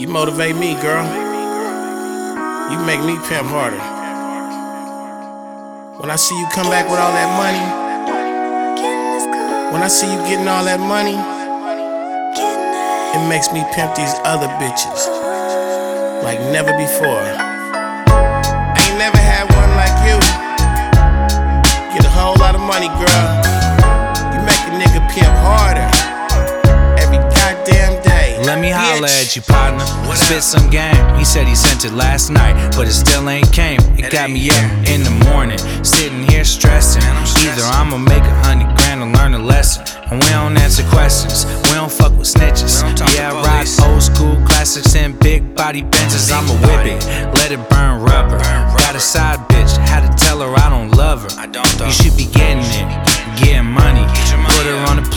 You motivate me, girl. You make me pimp harder. When I see you come back with all that money, when I see you getting all that money, it makes me pimp these other bitches like never before. Ain't never had one like you. Get a whole lot of money, girl. You make a nigga pimp harder every goddamn day. Let me holler at you, partner. Spit some game. He said he sent it last night, but it still ain't came. It got me up in the morning, sitting here stressing. Either I'ma make $100 grand or learn a lesson. And we don't answer questions, we don't fuck with snitches. Yeah, I ride old school classics and big body Benzes. I'ma whip it, let it burn rubber. Got a side bitch, had to tell her I don't love her. You should be getting it, getting money. Put her on the